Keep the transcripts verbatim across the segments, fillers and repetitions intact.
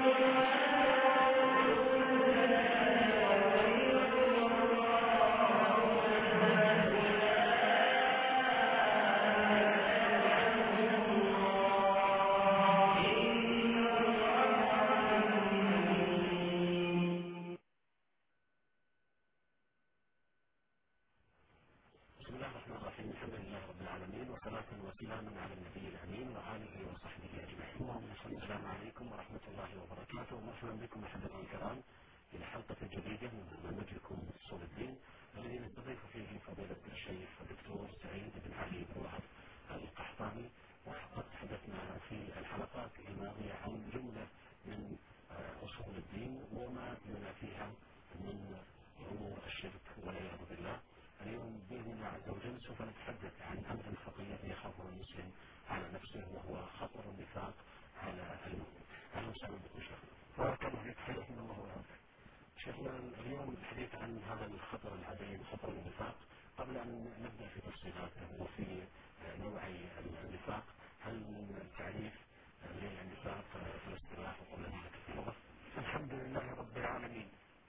بسم الله الرحمن الرحيم. الحمد لله رب العالمين، وصلاة وسلاما على النبي الأمين وآله وصحبه أجمعين. اللهم صل. السلام عليكم ورحمة الله وبركاته، ومرحبا بكم أحبتي الكرام إلى حلقة جديدة من برنامجكم أصول الدين، الذي نستضيف فيه فضيلة الشيخ الدكتور سعيد بن علي بن وهب القحطاني. وقد تحدثنا في الحلقات الماضية عن جملة من أصول الدين وما ينافيها من أمور الشرك والعياذ بالله. اليوم بإذن الله عز وجل سوف نتحدث عن أمر خطير يخافه المسلم على نفسه، وهو خطر النفاق على المؤمن. أهلا وسهلا بكم شيخ. بارك الله فيك، حياكم الله ويعافيك. شيخنا اليوم الحديث عن هذا الخطر العظيم، خطر النفاق. قبل أن نبدأ في تفصيلاته وفي نوعي النفاق، هل من تعريف للنفاق في الاصطلاح وقبل ذلك تفضل؟ الحمد لله رب العالمين،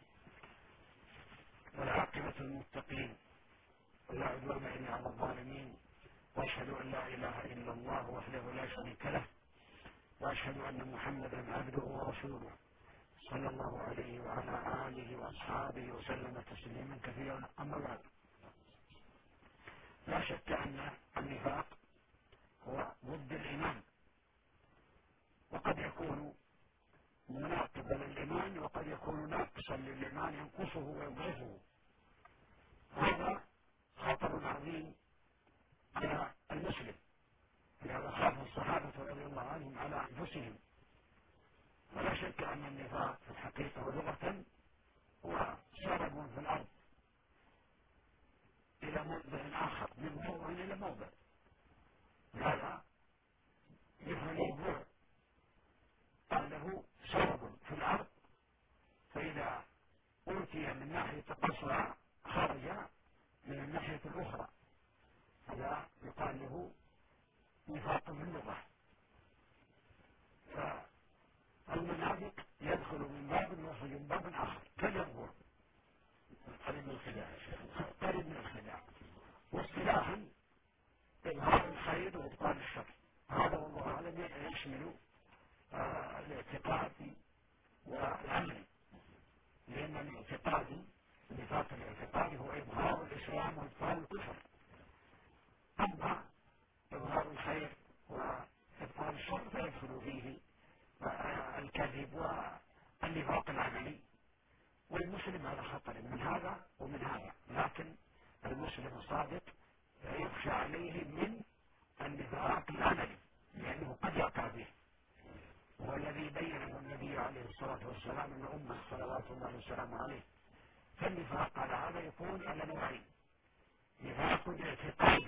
والعاقبة للمتقين، ولا عدوان إلا على الظالمين، وأشهد أن لا إله إلا الله وحده لا شريك له، وأشهد أن محمدا عبده ورسوله صلى الله عليه وعلى آله وأصحابه وسلم تسليما كثيرا. أما بعد، لا شك أن النفاق هو ضد الإيمان، وقد يكون مناقضا للإيمان، وقد يكون ناقصا للإيمان ينقصه ويضعفه. هذا خطر عظيم على المسلم، لهذا خاف الصحابة رضي الله عنهم على أنفسهم. ولا شك أن النفاق في الحقيقة ولغة هو سرب في الأرض إلى موضع آخر، من موضع إلى موضع. هذا مثل الوضوء، قال له سرب في الأرض، فإذا أوتي من ناحية قصرى خرج من الناحية الأخرى. هذا يقال له نفاق في اللغة. فالمنافق يدخل من باب ويخرج من باب آخر كالينظر، قريب من الخداع، قريب من الخداع. واصطلاحا إظهار الخير وإبطال الشر، هذا والله أعلم يشمل آه الاعتقاد والعمل، لأن الاعتقاد النفاق الاعتقادي هو إظهار الإسلام وإبطال الكفر. أما إظهار الخير وإبطال الشر فيدخل فيه الكذب والنفاق العملي، والمسلم على خطر من هذا ومن هذا. لكن المسلم الصادق يخشى عليه من النفاق العملي، لأنه قد يقع به، وهو الذي بينه النبي عليه الصلاة والسلام لأمه صلوات الله وسلامه عليه. فالنفاق على هذا يكون على نوعين: نفاق اعتقادي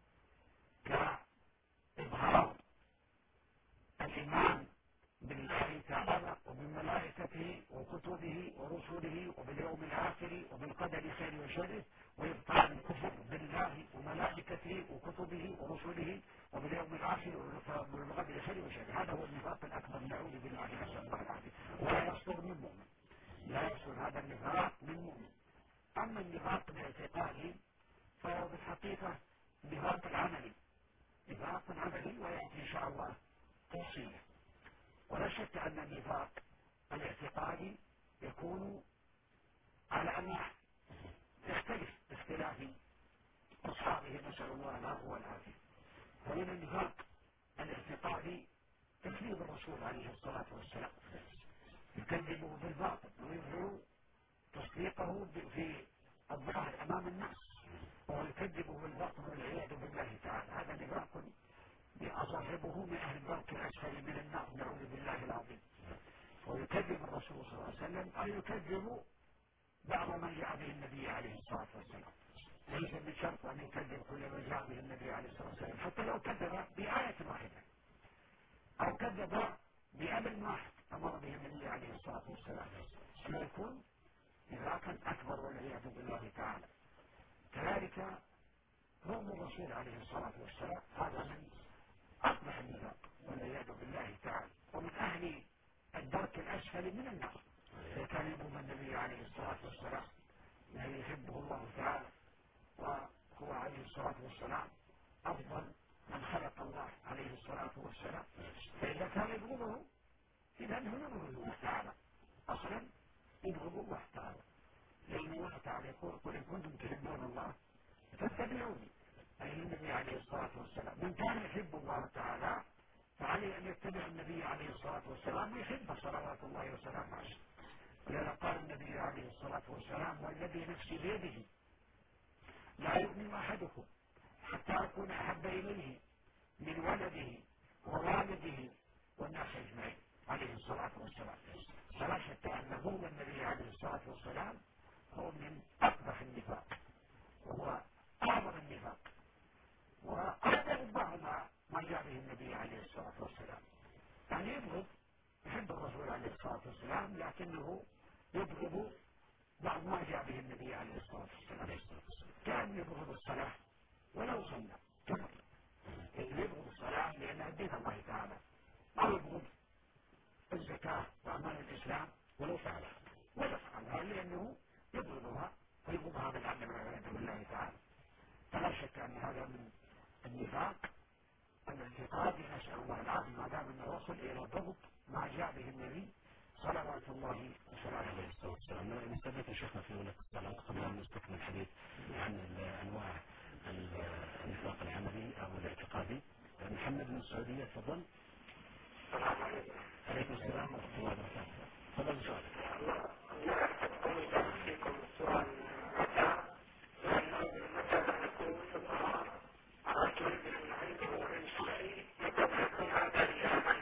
كإظهار الإيمان بالله تعالى وبملائكته وكتبه ورسله وباليوم الآخر وبالقدر خير وشره، وإبطال الكفر بالله وملائكته وكتبه ورسله وباليوم الآخر وبالقدر خير وشره. هذا هو النفاق الأكبر، نعوذ بالله نسأل الله العافية. ولا يصدر من مؤمن، لا يصدر هذا النفاق من مؤمن. أما النفاق الاعتقادي فهو بالحقيقة نفاق العملي، نفاق عملي، ويأتي إن شاء الله توصيله. ولا شك أن النفاق الاعتقادي يكون على أنواع تختلف باختلاف أصحابه، نسأل الله العفو والعافية. ومن النفاق الاعتقادي تكذيب الرسول عليه الصلاة والسلام، يكذبه بالباطل ويظهر تصديقه في الظاهر أمام الناس، ويكذبه بالباطل والعياذ بالله تعالى. هذا نفاق أصاحبه من أهل الدرك الأسفل من النار، نعوذ بالله العظيم. ويكذب الرسول صلى الله عليه وسلم، أو يكذب بعض ما جاء به النبي عليه الصلاة والسلام. ليس بشرط أن يكذب كل ما جاء به النبي عليه الصلاة والسلام، حتى لو كذب بآية واحدة أو كذب بأمر واحد أمر به النبي عليه الصلاة والسلام، سيكون نفاقا أكبر والعياذ بالله تعالى. كذلك ظلم الرسول عليه الصلاة والسلام، هذا من أقبح النفاق والعياذ بالله تعالى. ومن أهل الدرك الأسفل يستلم من الناس. فكان يقول النبي عليه الصلاة والسلام الذي يحبه الله تعالى وهو عليه الصلاة والسلام أفضل من خلق الله عليه الصلاة والسلام، فإذا كان يبغضه إذا أنه يبغض الله تعالى أصلا، يبغض الله تعالى، لأن الله تعالى يقول قل إن كنتم تحبون الله فاتبعوني، أي النبي عليه الصلاة والسلام. من كان يحب الله تعالى فعليه أن يتبع النبي عليه الصلاة والسلام ويحبه صلوات الله وسلامه عليه. ولذا قال النبي عليه الصلاة والسلام والذي نفسي بيده لا يؤمن أحدكم حتى أكون أحب إليه من ولده ووالده والناس أجمعين عليه الصلاة والسلام. فلا شك أن هو النبي عليه الصلاة والسلام هو من أقبح النفاق وهو أعظم النفاق وأعظم بعض ما جاء به النبي عليه الصلاة والسلام. يعني يبغض يحب الرسول عليه الصلاة والسلام لكنه يبغض بعض ما جاء به النبي عليه الصلاة والسلام، كان يبغض الصلاة ولو صلى كفر، يبغض الصلاة لأنها دين الله تعالى، أو يبغض الزكاة وأعمال الإسلام ولو فعلها ولا فعلها لأنه يبغضها ويبغضها بالعمل والعياذ بالله تعالى. فلا شك أن هذا من النفاق الاعتقادي، نسأل الله العافية، ما دام أنه وصل إلى ضبط ما جاء به النبي صلوات الله وسلامه عليه الصلاة والسلام. نستضيف شيخنا في أولى السلام قبل أن نستكمل الحديث عن أنواع النفاق العملي أو الاعتقادي. محمد من السعودية، تفضل. السلام عليكم. عليكم السلام ورحمة الله وبركاته. تفضل سؤالك. فيكم السؤال متى متى نكون فقراء على طلب العلم والإنشاء متى يكون هذا الأمر.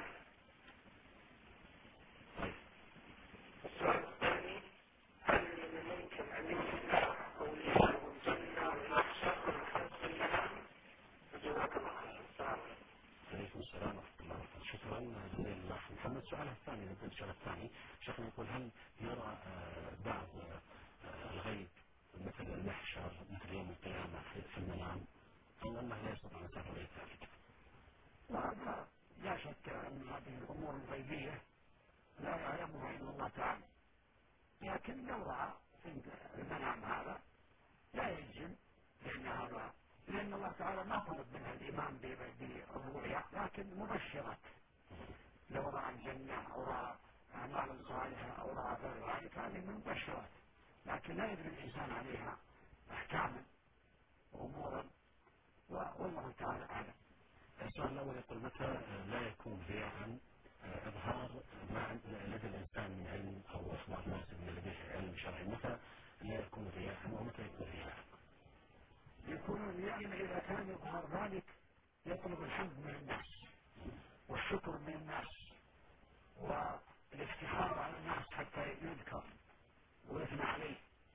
السؤال الثاني، هل من الممكن أن يمكن أولياء الجنة ويخشى الخلق لها؟ جزاك الله خير. السلام عليكم السلام ورحمة الله وبركاته. شكرا جزيلا الله محمد. السؤال الثاني نبدأ السؤال الثاني. شيخنا يقول هل يرى بعض الغيب مثل المحشر مثل يوم القيامة في المنام أم أنه لا يستطيع أن يرى ذلك؟ وهذا لا شك أن هذه الأمور الغيبية لا يعلمها إلا الله تعالى، لكن لو رأى في المنام هذا لا يلزم، لأن هذا لأن الله تعالى ما طلب منها الإيمان بالرؤيا، لكن مبشرات. لو رأى الجنة أو رأى أعمالا صالحة أو رأى غير ذلك هذه من مبشرات، لكن لا يدري الإنسان عليها أحكاما وأمورا، والله تعالى أعلم. السؤال الأول يقول متى لا يكون رياء إظهار ما لدى الإنسان من علم أو إخبار ناس من لديه علم شرعي، متى لا يكون رياء ومتى يكون رياء؟ يكون رياء إذا كان يظهر ذلك يطلب الحمد من الناس والشكر من الناس والافتخار على الناس حتى يذكر ويثنى عليه،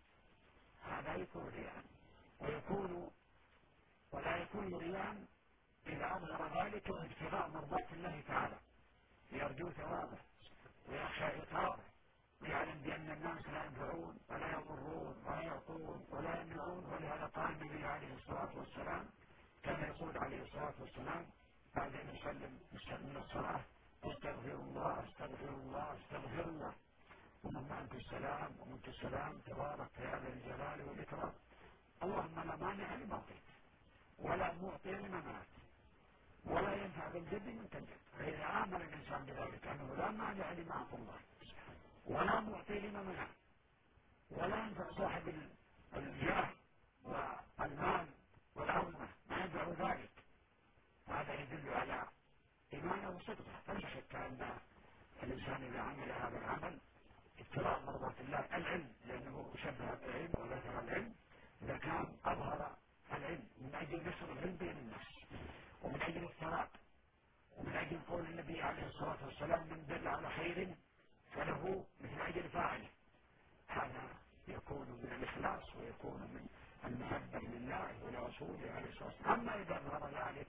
هذا يكون رياء. ويكون ولا يكون رياء إذا أظهر ذلك ابتغاء مرضات الله تعالى، يرجو ثوابه ويخشى عقابه ويعلم بأن الناس لا ينفعون ولا يضرون ولا يعطون ولا يمنعون. ولهذا قال النبي عليه الصلاة والسلام كما يقول عليه الصلاة والسلام بعد أن يسلم من الصلاة: استغفر الله استغفر الله استغفر الله، اللهم أنت السلام ومنك السلام تبارك يا ذا الجلال والإكرام، اللهم لا مانع لما أعطيت ولا معطي لما منعت ولا ينفع بالجد من تجد. فإذا آمن الإنسان بذلك أنه لا مانع لما أعطى الله ولا معطي لما منع ولا ينفع صاحب الجاه والمال والعظمة ما ينفع ذلك، هذا يدل على إيمانه وصدقه. فلا شك أن الإنسان إذا عمل هذا العمل ابتغاء مرضات الله، العلم لأنه شبه العلم وذكر العلم، إذا كان أظهر العلم من أجل نشر العلم بين الناس ومن أجل الثواب ومن أجل قول النبي عليه الصلاة والسلام: من دل على خير فله مثل أجر فاعله، هذا يكون من الإخلاص ويكون من المحبة لله ولرسوله عليه الصلاة والسلام. أما إذا ظهر ذلك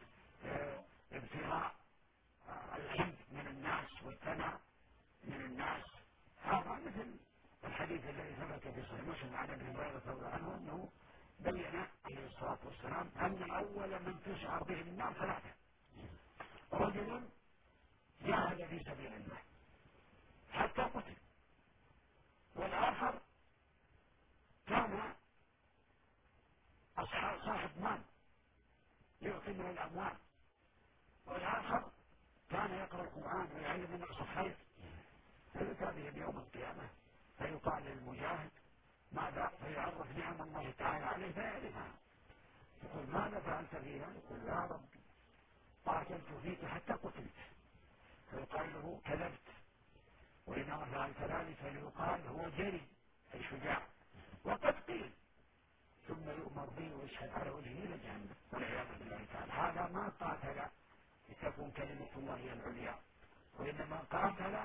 ابتغاء العلم من الناس والثناء من الناس، هذا مثل الحديث الذي ثبت في صحيح مسلم عن ابي هريرة رضي الله عنه أنه بين عليه الصلاة والسلام أن أول من تشعر به النار ثلاثة: رجل جاهد في سبيل الله حتى الأموال. والآخر كان يقرأ القرآن ويعلم الناس الخير، فيؤتى به يوم القيامة فيقال للمجاهد ماذا؟ فيعرف نعم الله تعالى عليه فيعرفها، يقول ماذا فعلت فيها؟ يقول يا رب قاتلت فيك حتى قتلت، فيقال له كذبت. وإنما فعلت ذلك فيقال هو جري أي شجاع. وقد قيل ثم يؤمر به ويشهد على وجهه إلى جهنم والعياذ بالله تعالى. هذا ما قاتل لتكون كلمة الله هي العليا، وإنما قاتل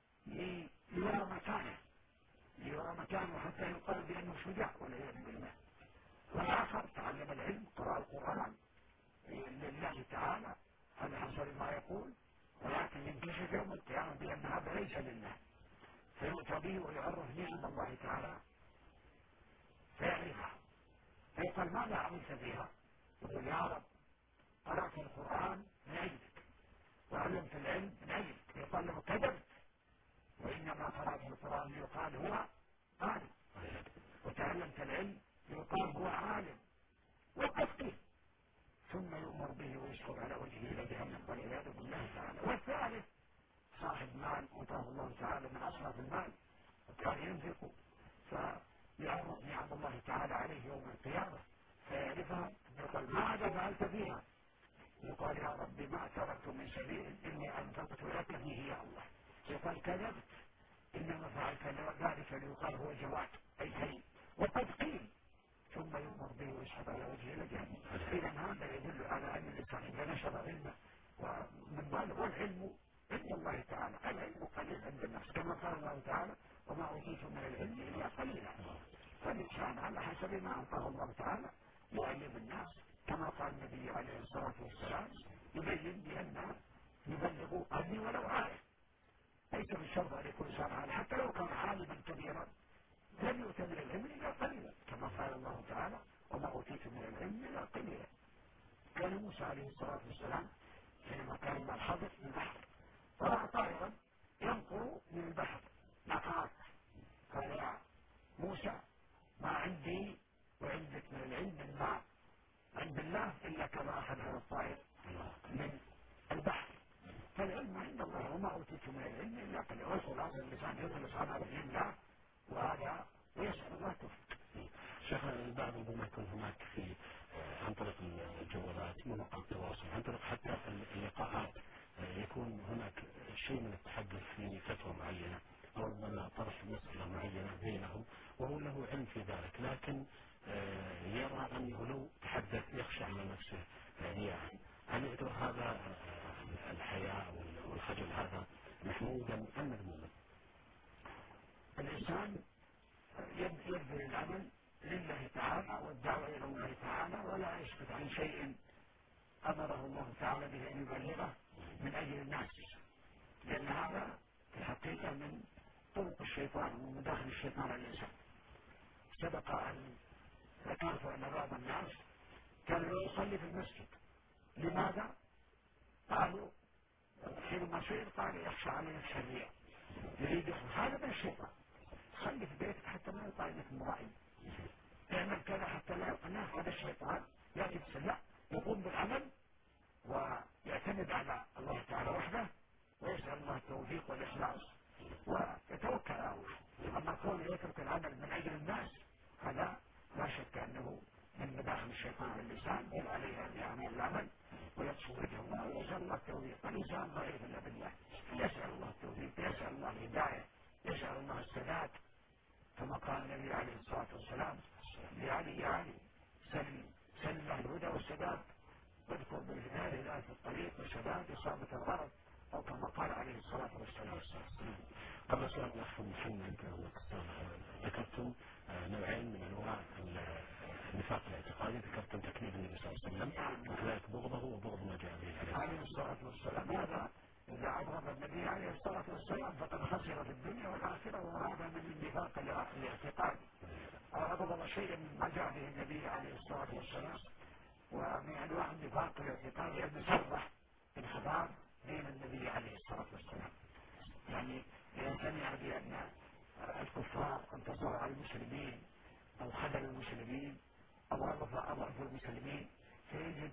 ليرى مكانه، ليرى مكانه حتى يقال بأنه شجاع والعياذ بالله. والآخر تعلم العلم قرأ القرآن لله تعالى على حسب ما يقول، ولكن ينكشف يوم القيامة بأن هذا ليس لله، فيؤتى به ويعرف نعم الله تعالى فيعرفها، فيقال ماذا عملت فيها؟ يقول يا رب قرأت القرآن من أجلك وعلمت العلم من أجلك، يقال له كذبت، وإنما قرأت القرآن يقال هو عالم، وتعلمت العلم يقال هو عالم. وقد قيل ثم يؤمر به ويسحب على وجهه إلى جهنم والعياذ بالله تعالى. والثالث صاحب مال أعطاه الله تعالى من أصناف المال وكان ينفق، فيعرض نعم الله تعالى عليه يوم القيامة فيعرفها، يقول ماذا فعلت فيها؟ يقال يا ربي ما تركت من سبيل إني أنفقت لك فيه يا الله. يقال كذبت، إنما فعلت ذلك ليقال هو جواد أي كريم. وقد قيل ثم يؤمر به ويسحب على وجهه إلى جهنم. إذا هذا يدل على أن الإنسان إذا نشر علمه ومن ماله، والعلم عند الله تعالى العلم قليل عند الناس، كما قال الله تعالى وما أوتيتم من العلم إلا قليلا. فالإنسان على حسب ما أعطاه الله تعالى يعلم الناس، كما قال النبي عليه الصلاة والسلام يبين بأن يبلغوا عني ولو آية. ليس بالشرط أن يكون إنسان عالم، حتى لو كان عالما كبيرا لم يؤت من العلم إلا قليلا، كما قال الله تعالى وما أوتيتم من العلم إلا قليلا. كان موسى عليه الصلاة والسلام حينما كان مع الخضر في البحر فرأى طائرا ينقر من البحر نقرات، قال يا موسى ما عندي وعندك من العلم من ما عند الله إلا كما أخذ هذا الطائر من البحر. فالعلم عند الله وما أوتيتم من العلم إلا قليلا. ويسأل هذا اللسان يخلص على وجه الله وهذا ويسأل الله توفيق. شيخ البعض ربما يكون هناك في عن طريق الجوالات مواقع التواصل، عن طريق حتى اللقاءات يكون هناك شيء من التحدث في فتوى معينة أو ربما طرح مسألة معينة بينهم وهو له علم في ذلك، لكن يرى أنه لو تحدث يخشى على نفسه يعني هل يعتبر هذا الحياء والخجل هذا محمودا أم مذموما؟ الإنسان يبذل العمل لله تعالى والدعوة إلى الله تعالى ولا يسكت عن شيء أمره الله تعالى به أن يبلغه من أجل الناس، لأن هذا في الحقيقة من طرق الشيطان ومداخل الشيطان على الإنسان. سبق أن ذكرت أن بعض الناس كان يصلي في المسجد. لماذا؟ قالوا حينما سئل قال يخشى على نفسه الرياء، يريد هذا من الشيطان. خلي في بيتك حتى ما يطلع لك مرائي، اعمل كذا حتى لا الناس. هذا الشيطان يأتي بسلاء يقوم بالعمل ويعتمد على الله تعالى وحده ويسأل الله التوفيق والإخلاص ويتوكل على الله. أما كونه يترك العمل من أجل الناس هذا لا شك أنه من مداخل الشيطان على اللسان، بل عليه أن يعمل العمل ويقصد وجه الله ويسأل الله التوفيق. الإنسان ضعيف إلا بالله، يسأل الله التوفيق، يسأل الله الهداية، يسأل الله السداد، كما قال النبي عليه الصلاة والسلام لعلي يا علي سل سل الله الهدى والسداد واذكر بالهداية هداية الطريق والسداد إصابة الغرض، أو كما قال عليه الصلاة والسلام. قبل سؤال الأخ محمد ذكرتم نوعين من أنواع النفاق الاعتقادي، ذكرتم تكذيب النبي صلى الله عليه وسلم وكذلك بغضه وبغض ما جاء به عليه الصلاة والسلام. هذا إذا أبغض النبي عليه الصلاة والسلام فقد خسر في الدنيا والآخرة، وهذا من النفاق الاعتقادي. أبغض شيئا مما جاء به النبي عليه الصلاة والسلام. ومن أنواع النفاق الاعتقادي أن يصرح بانحدار دين النبي عليه الصلاة والسلام، يعني إذا سمع بأن الكفار انتصروا على المسلمين أو خذلوا المسلمين أو أضعفوا المسلمين فيجد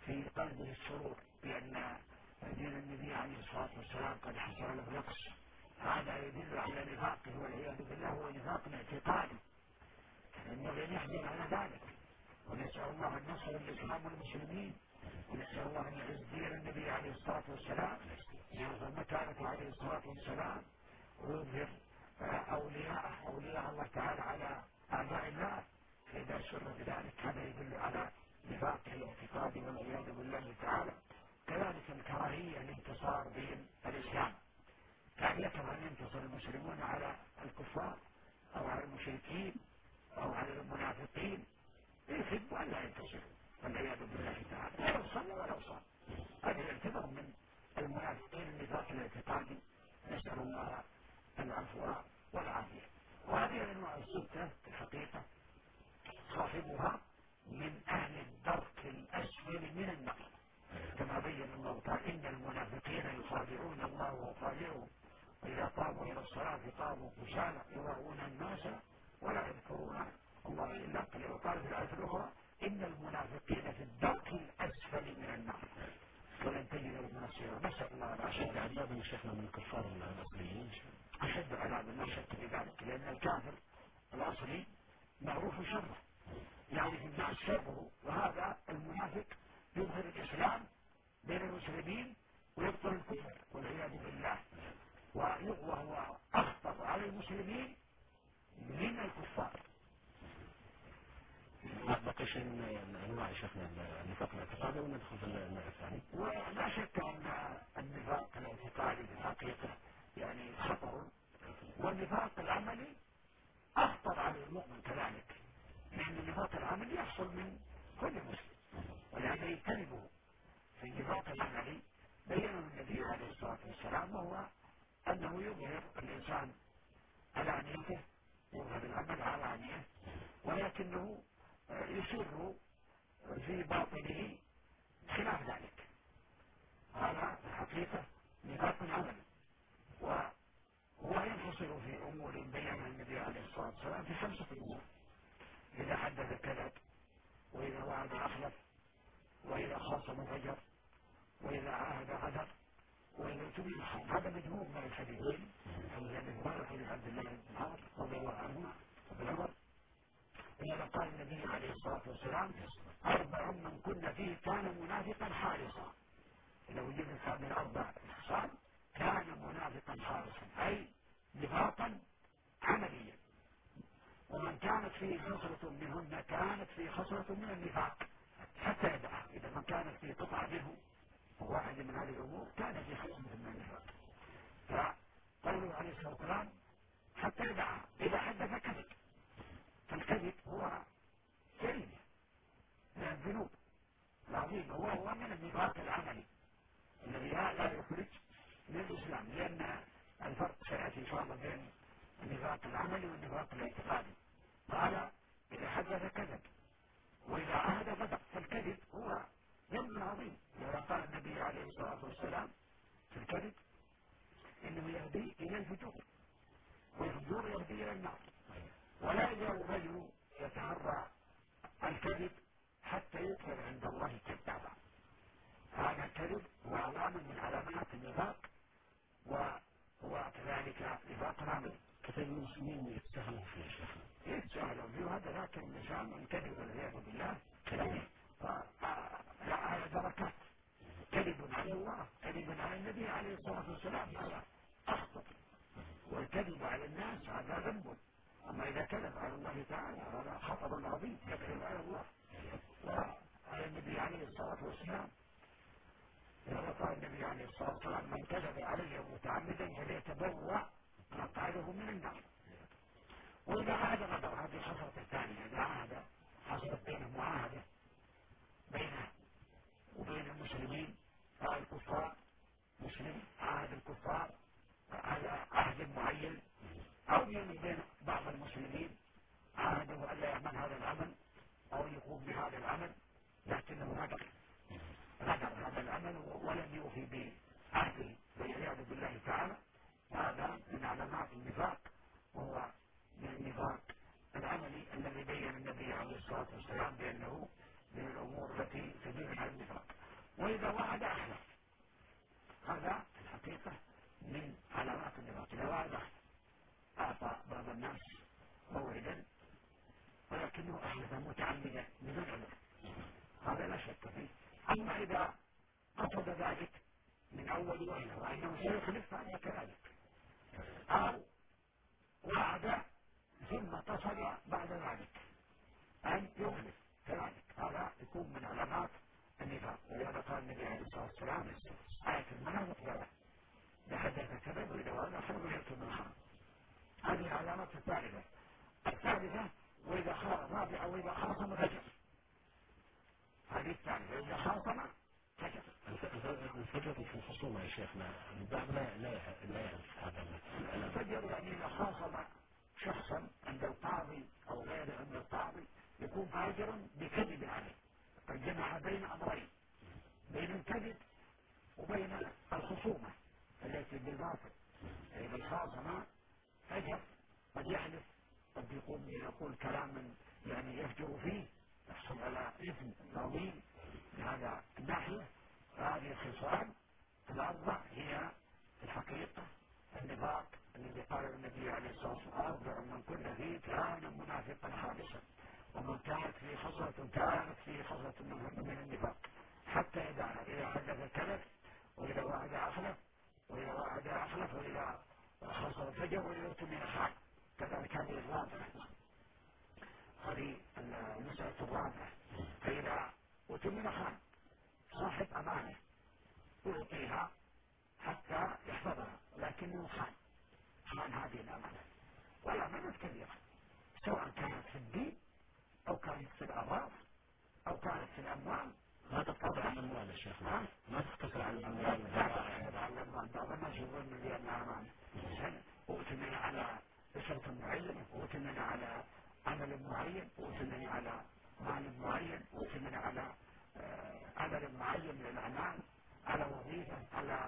في قلبه السرور بأن دين النبي عليه الصلاة والسلام قد حصل له نقص، هذا يدل على نفاقه والعياذ بالله، هو نفاق اعتقادي، فينبغي أن يحزن على ذلك، ونسأل الله النصر للإسلام والمسلمين، ونسأل الله أن يعز دين النبي عليه الصلاة والسلام، ويظهر مكانته عليه الصلاة والسلام، ويظهر أولياء أولياء الله تعالى على أعداء الله، فإذا سر بذلك هذا يدل على نفاقه الاعتقادي والعياذ بالله تعالى. كذلك الكراهية لانتصار دين الإسلام، كان يكره أن ينتصر المسلمون على الكفار أو على المشركين أو على المنافقين، يحب أن لا ينتصروا والعياذ بالله تعالى، ولو صلى ولو صام، هذا يعتبر من المنافقين النفاق الاعتقادي، نسأل الله العفو والعافية. وهذه الأنواع الستة في الحقيقة صاحبها من أهل الدرك الأسفل من النار، كما بين الله تعالى إن المنافقين يخادعون الله وخادعهم وإذا قاموا إلى الصلاة قاموا كسالى يراءون الناس ولا يذكرون الله إلا قليلا. وقال في الآية الأخرى إن المنافقين في الدرك الأسفل من النار ولن تجد لهم نصيرا. نسأل الله العافية. أشد عذابا يا شيخنا من الكفار الأصليين؟ أشد عذابا لا شك في ذلك، لأن الكافر الأصلي معروف شره، يعرف الناس شره، وهذا المنافق يظهر الإسلام بين المسلمين ويبطل الكفر والعياذ بالله، وهو أخطر على المسلمين من الكفار. ما بقي شيء من أنواع شيخنا النفاق الاعتقادي وندخل في النوع الثاني؟ ولا شك أن النفاق الاعتقادي في الحقيقة يعني خطر، والنفاق العملي أخطر على المؤمن كذلك، لأن النفاق العملي يحصل من كل مسلم، ولهذا يجتنبه. في النفاق العملي بينه النبي عليه الصلاة والسلام، وهو أنه يظهر الإنسان علانيته، يظهر العمل علانية، ولكنه يسر في باطنه خلاف ذلك، هذا الحقيقة نفاق عملي، وهو ينفصل في أمور بينها النبي عليه الصلاة والسلام في خمسة أمور: إذا حدث كذب، وإذا وعد أخلف، وإذا خاصم فجر، وإذا عاهد غدر، وإذا اؤتمن خان. هذا مجموع من الحديثين عن ابي هريرة حديث عبد الله بن عمر رضي الله عنه وابن عمر، إنما قال النبي عليه الصلاة والسلام: أربع من كن فيه كان منافقا خالصا. إذا وجد هذه الأربع خصال كان منافقا خالصا، أي نفاقا عمليا. ومن كانت فيه خصلة منهن كانت فيه خصلة من النفاق حتى يدعها. إذا ما كانت فيه قطعة منه واحد من هذه الأمور كان في خصلة من النفاق، فقوله عليه الصلاة والسلام حتى يدعها. إذا حدث كذب، فالكذب هو جريمة من الذنوب العظيمة، وهو من النفاق العملي الذي لا يخرج من الإسلام، لأن الفرق سيأتي إن شاء الله بين النفاق العملي والنفاق الاعتقادي. قال: إذا حدث كذب، وإذا عهد غدر. فالكذب هو ذنب عظيم، وقال النبي عليه الصلاة والسلام في الكذب إنه يهدي إلى الفجور، والفجور يهدي إلى النار. ولا يزال الرجل يتهرى الكذب حتى يكتب عند الله كذابا. هذا الكذب هو علامة من علامات النفاق، وهو كذلك نفاق عملي. كثير من المسلمين يتساهلون فيه يا شيخ. يتساهلون فيه، هذا لكن الإنسان من كذب والعياذ بالله كذب على دركات، كذب على الله، كذب على النبي عليه الصلاة والسلام، هذا أخطر. والكذب على الناس هذا ذنب، أما إذا كذب على الله تعالى هذا خطر عظيم، كذب على الله وعلى النبي عليه الصلاة والسلام. لذا قال النبي عليه الصلاة والسلام: من كذب علي متعمدا فليتبوأ مقعده من النار. وإذا عهد غدر، هذه الخطرة الثانية. إذا عهد، حصلت بينه معاهدة بينه وبين المسلمين، فالكفار مسلم عاهد الكفار على عهد معين، أو بين بعض المسلمين عاهده ألا يعمل هذا العمل أو يقوم بهذا العمل، لكنه غدر غدر هذا العمل ولم يوفي بعهده والعياذ بالله تعالى. هذا من علامات النفاق، وهو من النفاق العملي الذي بين النبي عليه الصلاة والسلام بأنه من الأمور التي تدل على النفاق. هذا متعمدا بدون عذر، هذا لا شك فيه. أما إذا قصد ذلك من أول وهلة وأنه سيخلف فهذا كذلك، أو وعد ثم اتصل بعد ذلك أن يخلف كذلك، هذا يكون من علامات النفاق. ولهذا قال النبي عليه الصلاة والسلام آية المنافق ثلاث: إذا حدث كذب وإذا وعد أخلف ويكتم الخمر. هذه العلامات الثالثة. الثالثة وإذا خاصم، الرابعة وإذا خاصم فجر. هذه الثالثة، وإذا خاصم فجر. الفجر في الخصومة يا شيخنا البعض لا لا لا يعرف هذا الفجر يعني إذا خاصم شخصا عند القاضي أو غيره عند القاضي يكون فاجرا بكذب عليه، قد جمع بين أمرين، بين الكذب وبين الخصومة التي بالباطل. إذا الخاصم فجر، قد يحلف، قد يقول يقول كلاما يعني يفجر فيه، يحصل على إثم عظيم بهذا الناحية. فهذه الخصال الأربع هي الحقيقة النفاق الذي قال النبي عليه الصلاة والسلام: أربع من كن فيه كان منافقا خالصا، ومن كانت فيه خصلة كانت فيه خصلة من النفاق، حتى إذا إذا حدث كذب، وإذا وعد أخلف، وإذا وعد أخلف، وإذا خصل فجر، وإذا اؤتمن خان. كذلك هذه الرابعة، هذه المسألة الرابعة. فإذا اؤتمن خان صاحب أمانة يعطيها حتى يحفظها، لكنه خان خان هذه الأمانة، والأمانة كبيرة، سواء كانت في الدين أو كانت في الأراضي أو كانت في الأموال. ما تقتصر على الأموال يا شيخ، ما تقتصر على الأموال. لا تقتصر على الأموال، بعض الناس يظن بأنها أمانة. أؤتمن على أسرة معينة، أؤتمن على عمل معين، أؤتمن على مال معين، أؤتمن على عمل معين من الأعمال، على وظيفة، على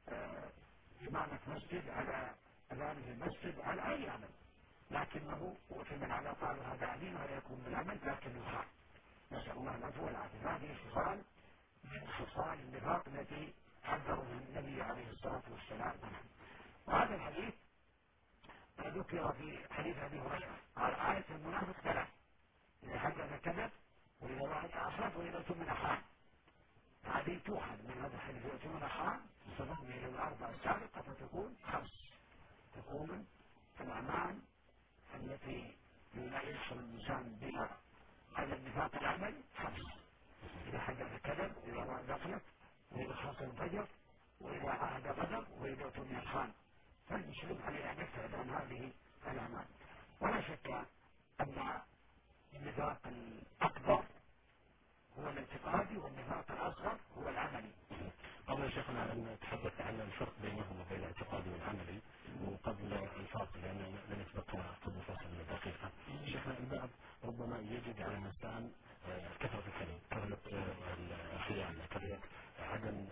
إمامة مسجد، على أذان المسجد، على أي عمل، لكنه أؤتمن على قال هذا أمين ولا يكون بالعمل لكنه خان. نسأل الله العفو والعافية. هذه خصال من خصال النفاق التي حذره النبي عليه الصلاة والسلام عنها. وهذا الحديث ذكر في حديث أبي هريرة قال: آية المنافق ثلاث: إذا حدث كذب، وإذا وعد أخلف، وإذا اؤتمن خان. هذه توحد من هذا الحديث: اؤتمن خان تضم إلى الأربع السابقة فتكون خمس، تكون الأعمال التي لا يحصل الإنسان بها على النفاق العملي خمس: إذا حدث كذب، وإذا وعد أخلف، وإذا خاصم فجر، وإذا عهد غدر، وإذا اؤتمن خان. فالمسلم عليه أن يبتعد عن هذه الأعمال. ولا شك أن النفاق الأكبر هو الاعتقادي، والنفاق الأصغر هو العملي. قبل شيخنا أن نتحدث عن الفرق بينهما بين الاعتقادي والعملي، وقبل الفرق لأن لم يتبقى قبل فصل من دقيقة، شيخنا البعض ربما يجد على الإنسان كثرة الكذب، كثرة الخيانة، كثرة عدم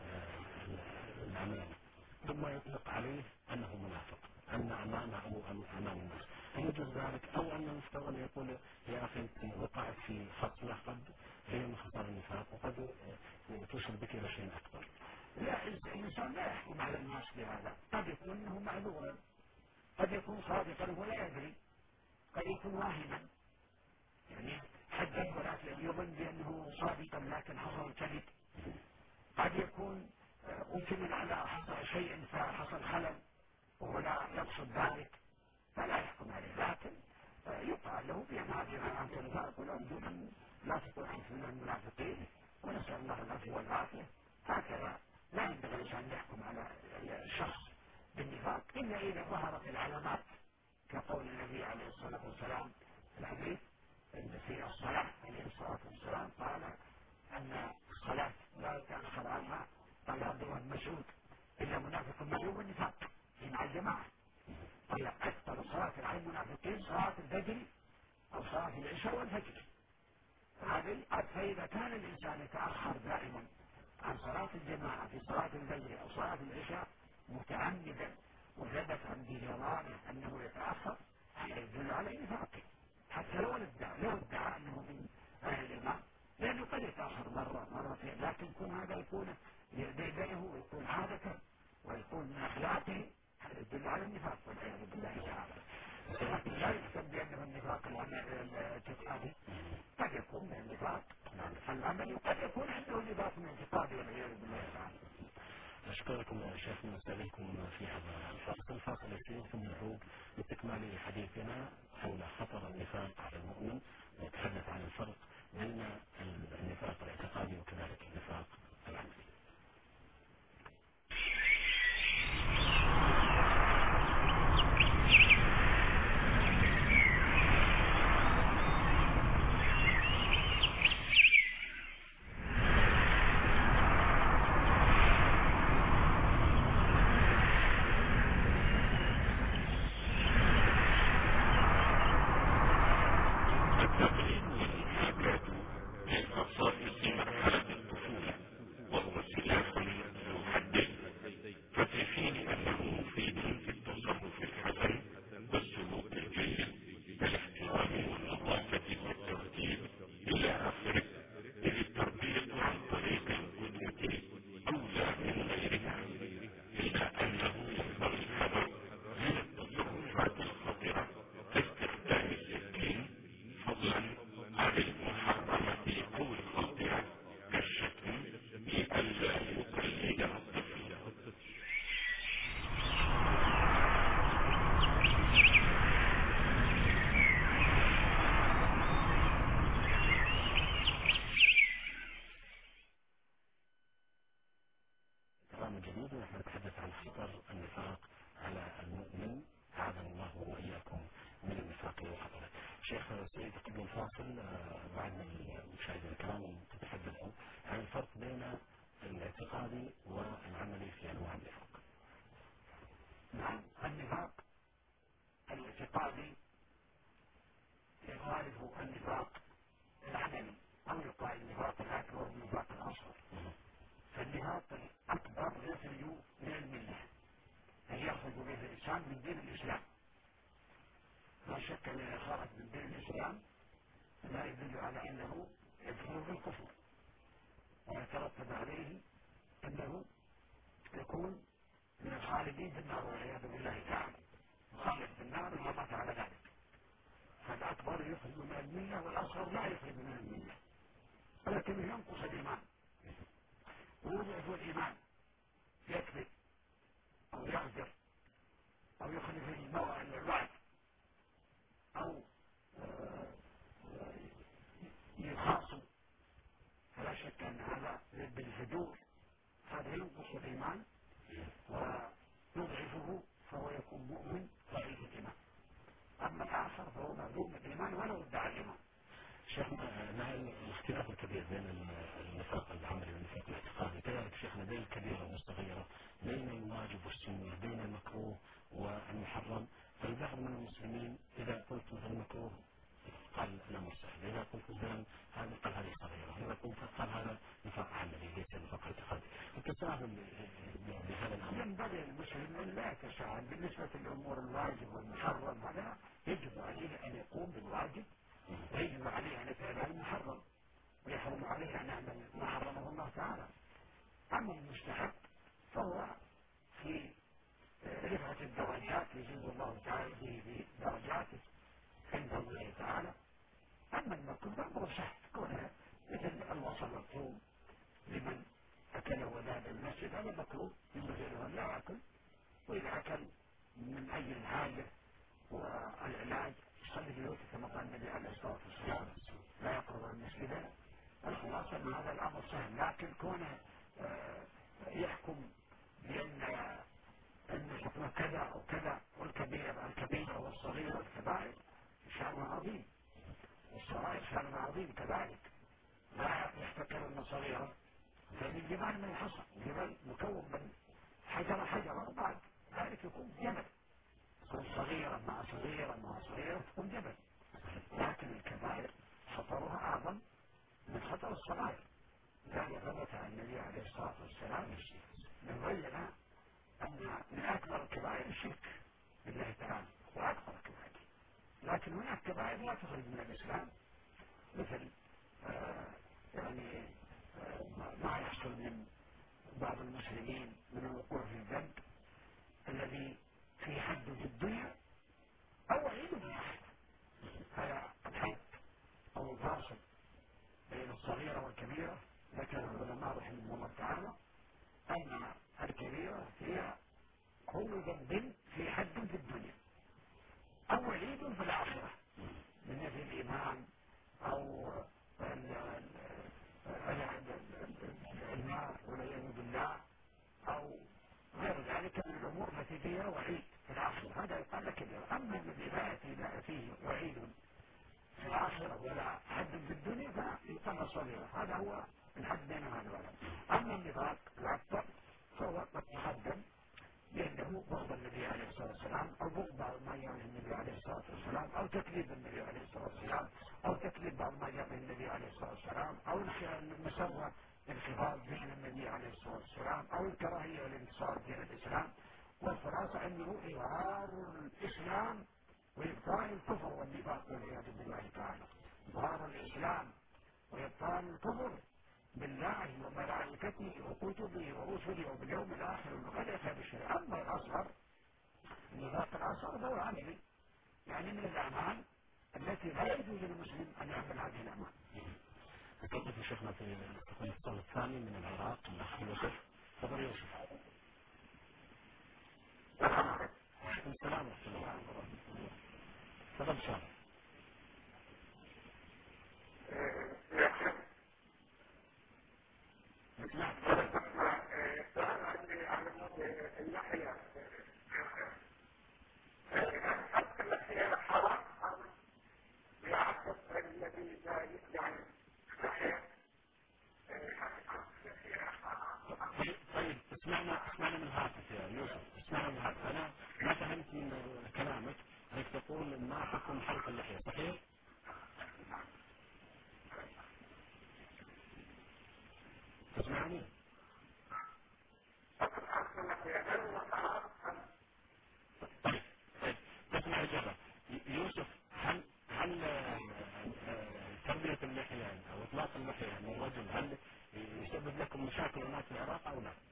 الأمانة، ثم يطلق عليه أنه منافق، أن أمانة أو أمام الناس. هل يجوز ذلك، أو أن المفترض أن يقول يا أخي أنت وقعت في خطيئة قد هي من خطر النفاق وقد توصل بك إلى شيء أكبر؟ لا، الإنسان لا يحكم على الناس بهذا، قد يكون أنه معذورا، قد يكون صادقا ولا يدري، قد يكون واهما، يعني حدد ولكن يظن بأنه صادقا لكن حصل الكذب، قد يكون أؤتمن على حصل شيء فحصل خلل وهو لا يقصد ذلك، فلا يحكم عليه، لكن يقال له بأن هذه علامة النفاق، ونرجو أن لا تكون من المنافقين، ونسأل الله العفو والعافية. هكذا لا ينبغي الإنسان يحكم على الشخص بالنفاق إلا إذا ظهرت العلامات، كقول النبي عليه الصلاة والسلام في الحديث في الصلاة عليه الصلاة والسلام قال أن الصلاة لا يتأخر عنها، قال عبد الله بن مسعود: إلا منافق معلوم النفاق مع الجماعة. قال: أكثر صلاة على المنافقين صلاة الفجر أو صلاة العشاء والفجر. هذه فإذا كان الإنسان يتأخر دائما عن صلاة الجماعة في صلاة الفجر أو صلاة العشاء متعمدا وثبت عن جيرانه أنه يتأخر، هذا يدل على نفاقه، حتى لو ادعى لو ادعى أنه من أهل الإيمان، لأنه قد يتأخر مرة مرتين، لكن يكون هذا يكون يديه ويكون عادة ويكون من أخلاقه، هذا يدل على النفاق والعياذ بالله تعالى. لكن لا يحسب بأنه النفاق الاعتقادي، قد يكون من النفاق العملي، وقد يكون عنده نفاق من اعتقادي والعياذ بالله تعالى. أشكركم يا شيخ، نستأذنكم في هذا الفاصل فاصل يسير ثم نعود لتكمال حديثنا حول خطر النفاق على المؤمن، ونتحدث عن الفرق بين النفاق الاعتقادي وكذلك النفاق العملي. جديد ونحن نتحدث عن خطر النفاق على المؤمن، أعاذنا الله وإياكم من النفاق وخطره. شيخ سيد قبل الفاصل بعد المشاهدين الكرام تتحدثوا عن الفرق بين الاعتقادي والعملي في أنواع النفاق. نعم، النفاق الاعتقادي يخالف النفاق العملي، أو يقال النفاق الأكبر والنفاق الأصغر. فالنفاق الأكبر يخرج من الملة، أي يخرج به الإنسان من دين الإسلام. لا شك أن إذا خرج من دين الإسلام لا يدل على أنه يدخل في الكفر، ويترتب عليه أنه يكون من الخالدين في النار والعياذ بالله تعالى، خالد في النار إذا مات على ذلك. فالأكبر يخرج من الملة والأصغر لا يخرج من الملة، ولكنه ينقص الإيمان ويضعف الإيمان، يكذب أو يغدر أو يخلف الوعد أو يخاصم، فلا شك أن هذا ضد الفجور، هذا ينقص الإيمان ويضعفه، فهو يكون مؤمن ضعيف الإيمان. أما الآخر فهو معدوم الإيمان ولو ادعى الإيمان. شيخنا، مع الاختلاف الكبير بين النفاق العملي والنفاق الاعتقادي، كذلك شيخنا بين الكبيرة والصغيرة، بين الواجب والسنة، بين المكروه والمحرم، فالبعض من المسلمين إذا قلت مثلا المكروه قال الأمر سهل، إذا قلت مثلا هذا قال هذه صغيرة، إذا قلت قال هذا نفاق عملي ليس نفاق اعتقادي. التساهل بهذا الأمر ينبغي المسلم أن لا يتساهل بالنسبة للأمور الواجب والمحرم، هذا يجب عليه أن يقوم بالواجب، ويجب عليه أن يفعل المحرم، ويحرم عليه أن يعمل ما حرمه الله تعالى. أما المستحب فهو في رفعة الدرجات، يزيد الله تعالى في درجاته عند الله تعالى. أما المكروه فأمره سهل، كونه مثل الوصل والثوم لمن أكل ولاد المسجد، هذا مكروه ينبغي له أن لا يأكل، وإذا أكل من أجل الحاجة والعلاج يصلي في بيته كما قال النبي عليه الصلاة والسلام لا يقرب المسجد. الخلاصة أن هذا الأمر سهل، لكن كونه يحكم بأن أن حكم كذا أو كذا، والكبير الكبيرة والصغير والكبائر شأن عظيم، والصغائر شأن عظيم كذلك. لا يفتكر أن صغيرة، فإن الجبال من الحصى، الجبال مكون من حجرة حجرة، وبعد ذلك يكون جبل، تكون صغيرة مع صغيرة مع صغيرة تكون جبل. لكن الكبائر خطرها أعظم من خطر الصغائر. ذلك ثبت عن النبي عليه الصلاة والسلام من بين أن من أكبر الكبائر الشرك بالله تعالى، وأكبر الكبائر. لكن هناك كبائر لا تخرج من الإسلام، مثل آه يعني آه ما يحصل من بعض المسلمين من الوقوع في الذنب الذي في حد في الدنيا أو عيد في الآخرة، هذا الحد أو الفاصل فيه وعيد في الآخرة ولا حد في الدنيا فيعتبر صغيرة. هذا هو الحد بين هذا والولد. أما النفاق الأكبر فهو قد تقدم بأنه بغض النبي عليه الصلاة والسلام أو بغض ما جاء به النبي عليه الصلاة والسلام أو تكذيب النبي عليه الصلاة والسلام أو تكذيب بعض ما جاء به النبي عليه الصلاة والسلام أو مسرة انخفاض دين النبي عليه الصلاة والسلام أو الكراهية لانتصار دين الإسلام. والخلاصة أنه إظهار الإسلام وإبطال الكفر والنفاق والعياذ بالله تعالى. إظهار الإسلام وإبطال الكفر بالله وملائكته وكتبه ورسله وباليوم الآخر وبقدر خير الشيء. أما الأصغر النفاق الأصغر فهو عملي، يعني من الأعمال التي لا يجوز للمسلم أن يعمل هذه الأعمال. ذكرت في شيخنا في الاتصال الثاني من العراق الأخ يوسف. تفضل يوسف. وعليكم السلام ورحمة الله وبركاته. تفضل شاهد. نعم. السؤال عندي على اللحية. اللحية حرام يعقد الذي لا يعني اللحية. طيب اسمعنا اسمعنا من الهاتف يا يوسف، اسمعنا من الهاتف. أنا ما فهمت من كلامك أنك تقول ما حكم حلق اللحية، صحيح؟ تسمعني؟ طيب طيب تسمع الإجابة. يوسف، هل هل تربية اللحية أو إطلاق اللحية من الرجل هل يسبب لكم مشاكل هناك في العراق أو لا؟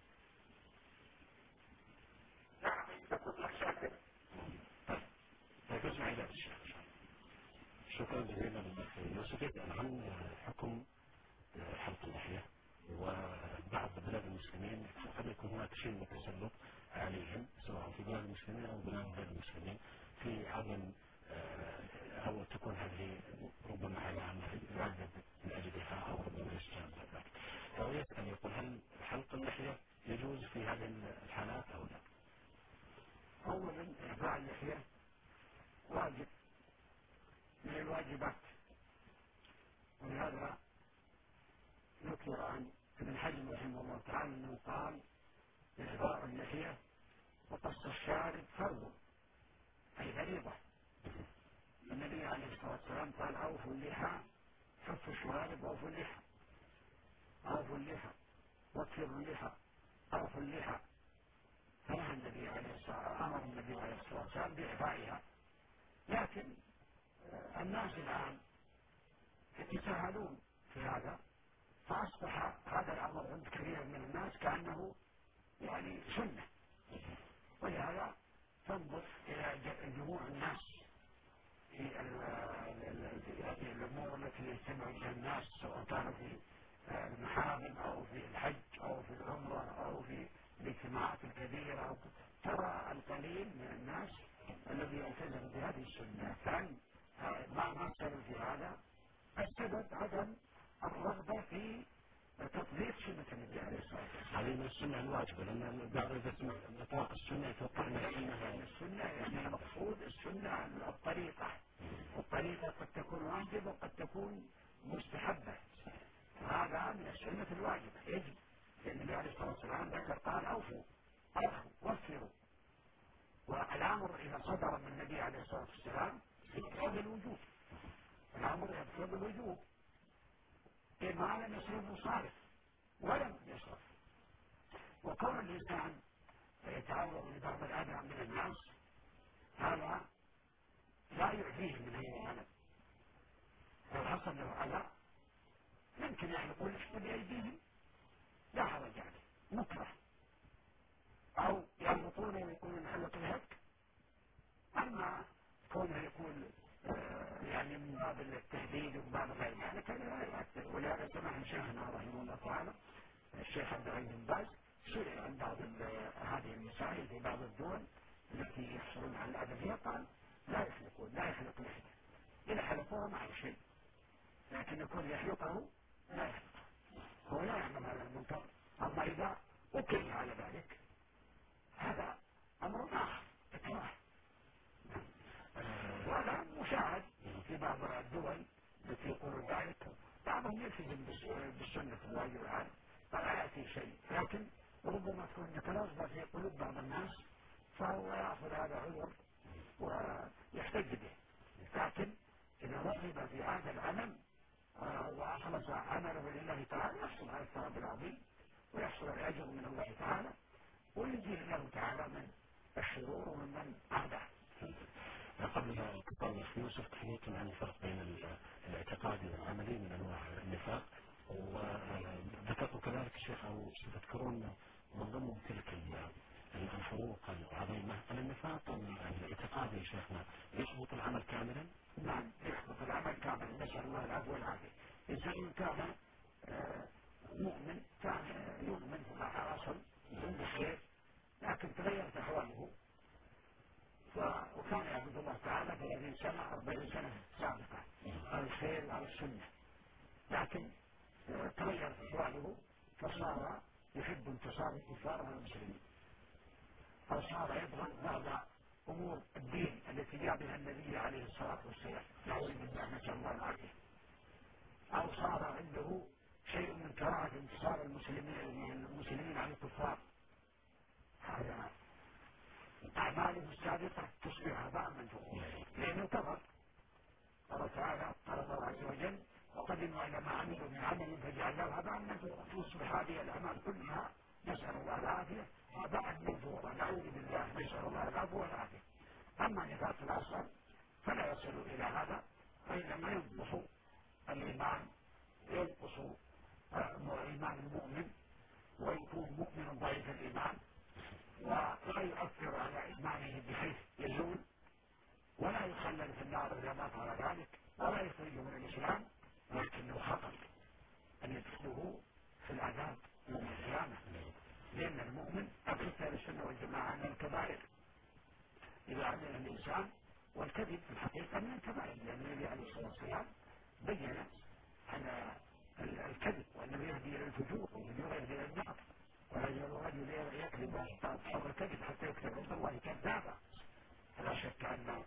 طيب اسمع إجابة الشيخ. شكرا جزيلا لك يوسف. يسأل عن حكم حلق اللحية، وبعض بلاد المسلمين قد يكون هناك شيء من التسلط عليهم سواء في بلاد المسلمين أو بلاد غير المسلمين في عدم أو تكون هذه ربما علامة يعذب من أجلها أو ربما يستجاب ذلك. فهو يسأل يقول هل حلق اللحية يجوز في هذه الحالات أو لا؟ أولا إعفاء اللحية واجب من الواجبات، ولهذا ذكر عن ابن حزم رحمه الله تعالى أنه قال إعفاء اللحية وقص الشارب فرض أي فريضة. النبي عليه الصلاة والسلام قال أوفوا اللحى، حفوا الشوارب وأوفوا اللحى، أوفوا اللحى وكفروا اللحى، أوفوا اللحى. فنهى النبي عليه الصلاة أمر النبي عليه الصلاة والسلام بإعفائها. لكن الناس الآن يتساهلون في هذا، فأصبح هذا الأمر عند كثير من الناس كأنه يعني سنة. ولهذا تنظر إلى جموع الناس في هذه الأمور التي يجتمع فيها الناس، سواء كانوا في المحارم أو في الحج أو في العمرة أو في الاجتماعات الكبيرة، أو ترى القليل من الناس الذي يلتزم بهذه السنة. كان ما مثل في هذا السبب عدم الرغبة في تطبيق سنة النبي عليه الصلاة والسلام. هذه من السنة الواجبة، لأن بعض إذا سمع إطلاق السنة يتوقع أن السنة السنة يعني المقصود السنة الطريقة، والطريقة قد تكون واجبة وقد تكون مستحبة. هذا من السنة الواجبة يجب، لأن النبي عليه الصلاة والسلام ذكر قال أوفوا أوفوا وفروا. والأمر إذا صدر من النبي عليه الصلاة والسلام يقتضي الوجوب، الأمر يقتضي الوجوب ما لم يصير مصارف ولم يصرف. وكون الإنسان يتعرض لبعض الأذى من الناس هذا لا يعفيه من هذا الأذى. لو حصل له أذى يمكن يحلقون بأيديهم لا حرج عليه مكره، أو يربطونه ويقولون حلق الهك. أما كونه يكون آه يعني من باب التهديد ومن باب غير ذلك هذا لا يؤثر. ولهذا سمح شيخنا رحمه الله تعالى الشيخ عبد العزيز بن باز سئل عن بعض هذه المسائل في بعض الدول التي يحصلون على الأذى فيها، قال لا يحلقون لا يحلق لحيته، إذا حلقوه ما عليه شيء، لكن يكون يحلقه لا يحلقه، هو لا يعمل هذا المنكر. أما إذا أكل على ذلك هذا أمر آخر إكراه، وهذا مشاهد يقولون ذلك، بعضهم يلتزم بالسنة الواجب عنه فلا يأتي شيء، لكن ربما تكون متلازمة في قلوب بعض الناس فهو يأخذ هذا عذر ويحتج به. لكن إذا رغب في هذا العمل وأخلص عمله لله تعالى يحصل على الثواب العظيم ويحصل الأجر من الله تعالى وينجيه الله تعالى من الشرور ومن أعداه. قبل اتصال الأخ يوسف تحديثا عن الفرق بين الاعتقادي والعملي من أنواع النفاق، وذكرت كذلك الشيخ أو ستذكرون من ضمن تلك الفروق العظيمة أن النفاق الاعتقادي يا شيخنا يثبت العمل كاملا. نعم يثبت العمل كاملا، نسأل الله العفو والعافية. إنسان كان مؤمن كان يؤمن بما أصل من الخير لكن تغيرت أحواله وكان يعبد الله تعالى ثلاثين سنة أربعين سنة سابقة على الخير وعلى السنة، لكن تغيرت أحواله فصار يحب انتصار الكفار على المسلمين، أو صار يبغض بعض أمور الدين التي جاء بها النبي عليه الصلاة والسلام نعوذ بالله نسأل الله العافية، أو صار عنده شيء من كراهة انتصار المسلمين المسلمين على الكفار. هذا أعماله السابقة تصبح هباء منثورا لأنه كفر. قال تعالى قال الله عز وجل وقدمنا إلى ما عملوا من عمل فجعلناه هباء منثورا، تصبح هذه الأعمال كلها نسأل الله العافية هباء منثورا نعوذ بالله نسأل الله العفو والعافية. أما نفاق الأصغر فلا يصل إلى هذا وإنما ينقص الإيمان ينقص إيمان المؤمن ويكون مؤمن ضعيف الإيمان ولا يؤثر على إيمانه بحيث يزول ولا يخلد في النار إذا مات على ذلك ولا يخرجه من الإسلام، لكنه خطر أن يدخله في العذاب يوم القيامة، لأن المؤمن أكثر السنة والجماعة من الكبائر إذا عمل الإنسان، والكذب في الحقيقة من الكبائر لأن النبي عليه الصلاة والسلام بين أن الكذب وأنه يهدي إلى الفجور والفجور يهدي إلى النار، ولا يزال الرجل يكذب ويحتاط الكذب حتى يكتب عند الله كذابا. فلا شك أن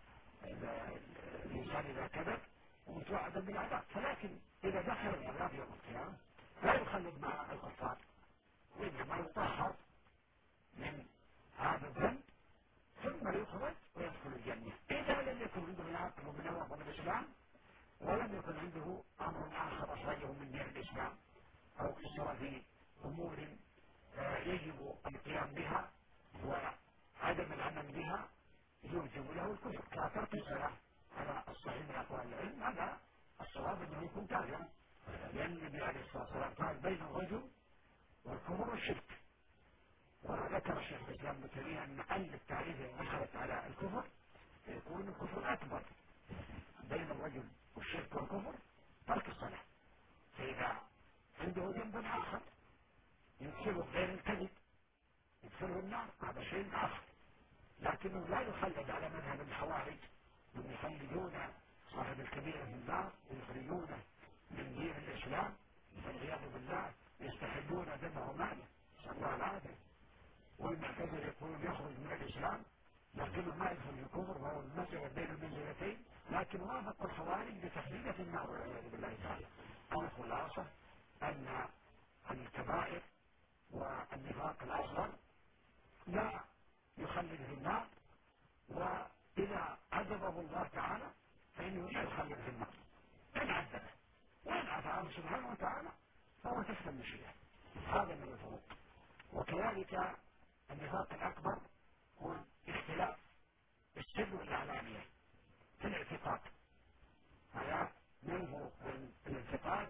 الإنسان إذا كذب متوعدا بالعذاب، فلكن إذا دخل العذاب يوم القيامة لا يخلد مع الكفار وإنما يطهر من هذا الذنب ثم يخرج ويدخل الجنة إذا لم يكن عنده العقل من الله ومن الإسلام ولم يكن عنده أمر آخر أخرجه من دين الإسلام أو قصر في أمور يجب القيام بها وعدم العمل بها يوجب له الكفر كترك الصلاة على الصحيح من أقوال العلم. هذا الصواب أنه يكون كافرا لأن النبي عليه الصلاة والسلام قال بين الرجل والكفر والشرك، وذكر الشيخ الإسلام ابن تيمية أن أن التعريف إذا دخلت على الكفر يكون الكفر أكبر بين الرجل والشرك والكفر ترك الصلاة، فإذا عنده ذنب آخر يدخله غير الكذب يدخله النار هذا شيء آخر، لكنه لا يخلد على مذهب الحوارج من يخلدون صاحب الكبيرة في النار ويخرجونه من دين الإسلام والعياذ بالله يستحلون دمه وماله نسأل الله العافية، والمعتزلة يقولون يخرج من الإسلام لكنه ما يدخل في الكفر وهو المنزلة بين المنزلتين، لكن وافق الخوارج بتخليده في النار والعياذ بالله تعالى. الخلاصة أن الكبائر والنفاق الأصغر لا يخلد في النار، وإذا عذبه الله تعالى فإنه لا يخلد في النار إن عذبه، وإن عفاه سبحانه وتعالى فهو تحت المشيئة. هذا من الفروق. وكذلك النفاق الأكبر هو اختلاف السر والعلانية في الاعتقاد، هذا من الفروق بين الاعتقاد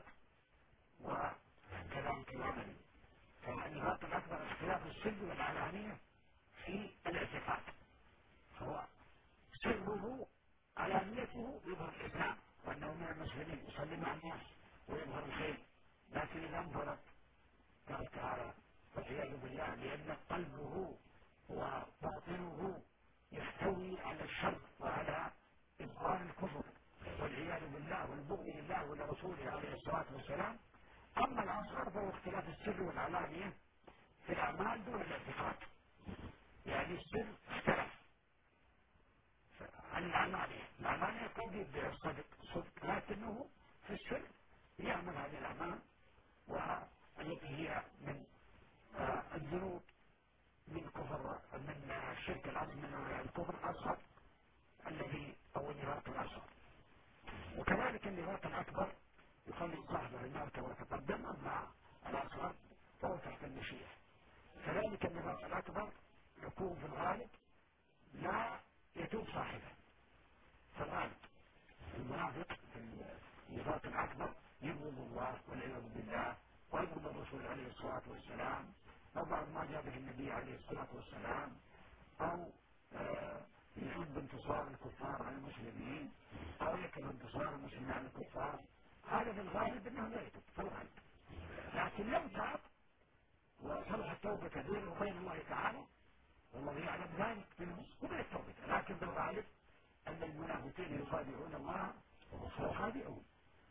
وكذلك العمل. فالنفاق الأكبر اختلاف السر والعلانية في الاعتقاد، هو سره علانيته يظهر الإسلام وأنه من المسلمين يصلي مع الناس ويظهر الخير، لكن إذا انفرد قال تعالى والعياذ بالله لأن قلبه وباطنه يحتوي على الشر وعلى إظهار الكفر والعياذ بالله والبغض لله ولرسوله عليه الصلاة والسلام. أما الأصغر فهو اختلاف السر والعلانية في الأعمال دون الاعتقاد، يعني السر اختلف عن العلانية، العلانية قد يبدأ الصدق صدق لكنه في السر يعمل هذه الأعمال والتي هي من آه الذنوب من كفر من الشرك الأصغر من الكفر الأصغر الذي هو النفاق الأصغر. وكذلك النفاق الأكبر يخلي صاحبه المرتبة ويتقدم، أما الأصغر فهو تحت المشيئة. كذلك النفاق الأكبر يكون في الغالب لا يتوب صاحبه في الغالب. المنافق في النفاق الأكبر يبغض الله والعياذ بالله ويبغض الرسول عليه الصلاة والسلام أو بعض ما جاء به النبي عليه الصلاة والسلام، أو آه يحب انتصار الكفار على المسلمين أو يكره انتصار المسلمين على الكفار. هذا في الغالب أنه لا يتوب في الغالب، لكن لو تاب وصلحت توبة بينه وبين الله تعالى والله يعلم ذلك منهم قبل التوبة. لكن في الغالب أن المنافقين يخادعون الله ويخادعون،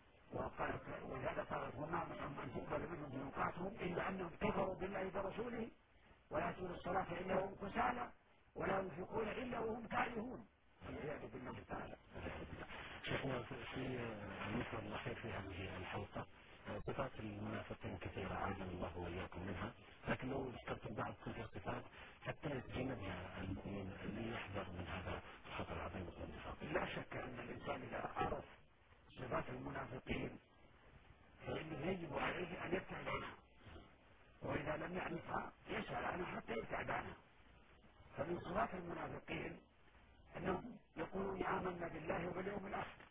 ولهذا قالت وما منهم أن تقبل منهم نفقاتهم إلا أنهم كفروا بالله ورسوله ويأتون الصلاة إلا وهم كسالى ولا ينفقون إلا وهم كارهون والعياذ بالله تعالى. شيخنا في المثل الأخير في هذه الحلقة صفات المنافقين كثيرة عاذنا الله وإياكم منها، لكن لو ذكرتم بعض تلك الصفات حتى يتجنبها المؤمن اللي يحذر من هذا الخطر العظيم مثل النفاق. لا شك أن الإنسان إذا عرف صفات المنافقين فإنه يجب عليه أن يبتعد عنها، وإذا لم يعرفها يسأل عنها حتى يبتعد عنها. فمن صفات المنافقين أنهم يقولون آمنا بالله وباليوم الآخر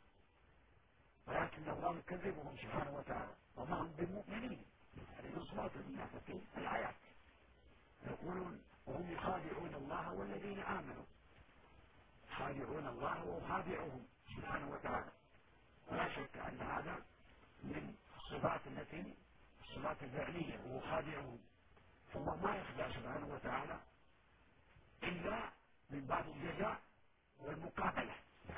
ولكن الله يكذبهم سبحانه وتعالى وما هم بمؤمنين. هذه من صفات المنافقين الآيات، يقولون وهم يخادعون الله والذين آمنوا، يخادعون الله ويخادعهم سبحانه وتعالى. ولا شك أن هذا من الصفات التي الصفات الفعلية ويخادعهم، فالله ما يخدع سبحانه وتعالى إلا من باب الجزاء والمقابلة.